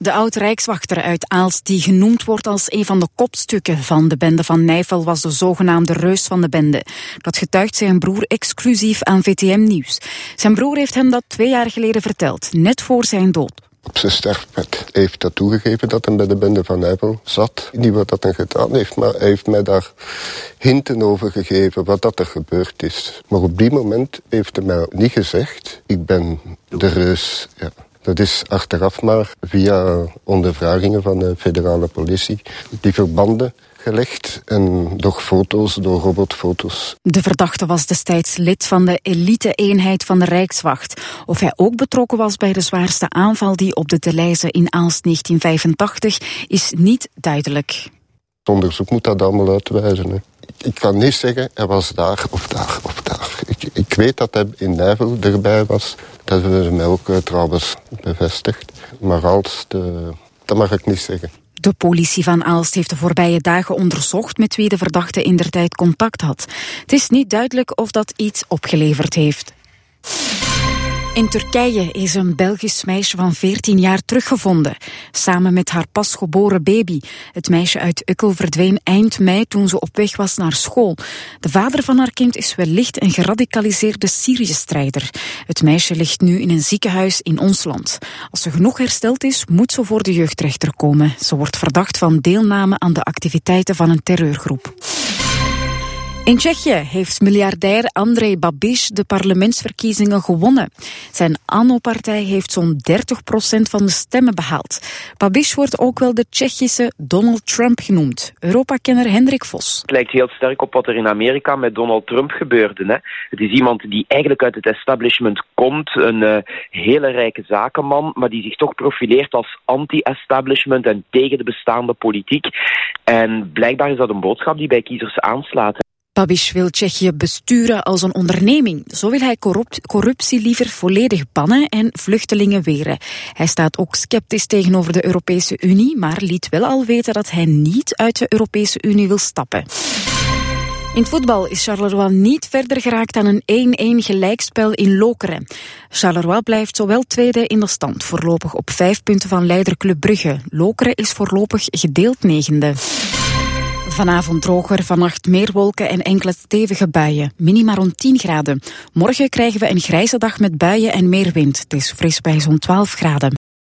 De oud-rijkswachter uit Aalst, die genoemd wordt als een van de kopstukken van de bende van Nijvel, was de zogenaamde reus van de bende. Dat getuigt zijn broer exclusief aan VTM Nieuws. Zijn broer heeft hem dat 2 jaar geleden verteld, net voor zijn dood. Op zijn sterfbed heeft dat toegegeven dat hij bij de bende van Nijvel zat. Niet wat dat hij gedaan heeft, maar hij heeft mij daar hinten over gegeven wat dat er gebeurd is. Maar op die moment heeft hij mij niet gezegd, ik ben de reus. Ja. Dat is achteraf maar via ondervragingen van de federale politie die verbanden gelegd en door foto's, door robotfoto's. De verdachte was destijds lid van de elite-eenheid van de Rijkswacht. Of hij ook betrokken was bij de zwaarste aanval die op de Deleize in Aalst 1985 is niet duidelijk. Het onderzoek moet dat allemaal uitwijzen. Hè. Ik kan niet zeggen, hij was daar of daar of daar. Ik weet dat hij in Nijvel erbij was. Dat hebben ze mij ook trouwens bevestigd. Maar Aalst, dat mag ik niet zeggen. De politie van Aalst heeft de voorbije dagen onderzocht met wie de verdachte indertijd contact had. Het is niet duidelijk of dat iets opgeleverd heeft. In Turkije is een Belgisch meisje van 14 jaar teruggevonden, samen met haar pasgeboren baby. Het meisje uit Ukkel verdween eind mei toen ze op weg was naar school. De vader van haar kind is wellicht een geradicaliseerde Syrië-strijder. Het meisje ligt nu in een ziekenhuis in ons land. Als ze genoeg hersteld is, moet ze voor de jeugdrechter komen. Ze wordt verdacht van deelname aan de activiteiten van een terreurgroep. In Tsjechië heeft miljardair Andrej Babiš de parlementsverkiezingen gewonnen. Zijn ANO-partij heeft zo'n 30% van de stemmen behaald. Babiš wordt ook wel de Tsjechische Donald Trump genoemd. Europa-kenner Hendrik Vos. Het lijkt heel sterk op wat er in Amerika met Donald Trump gebeurde. Hè. Het is iemand die eigenlijk uit het establishment komt, een hele rijke zakenman, maar die zich toch profileert als anti-establishment en tegen de bestaande politiek. En blijkbaar is dat een boodschap die bij kiezers aanslaat. Babiš wil Tsjechië besturen als een onderneming. Zo wil hij corruptie liever volledig bannen en vluchtelingen weren. Hij staat ook sceptisch tegenover de Europese Unie, maar liet wel al weten dat hij niet uit de Europese Unie wil stappen. In het voetbal is Charleroi niet verder geraakt dan een 1-1 gelijkspel in Lokeren. Charleroi blijft zowel tweede in de stand, voorlopig op 5 punten van leider Club Brugge. Lokeren is voorlopig gedeeld 9e. Vanavond droger, vannacht meer wolken en enkele stevige buien. Minima rond 10 graden. Morgen krijgen we een grijze dag met buien en meer wind. Het is fris bij zo'n 12 graden.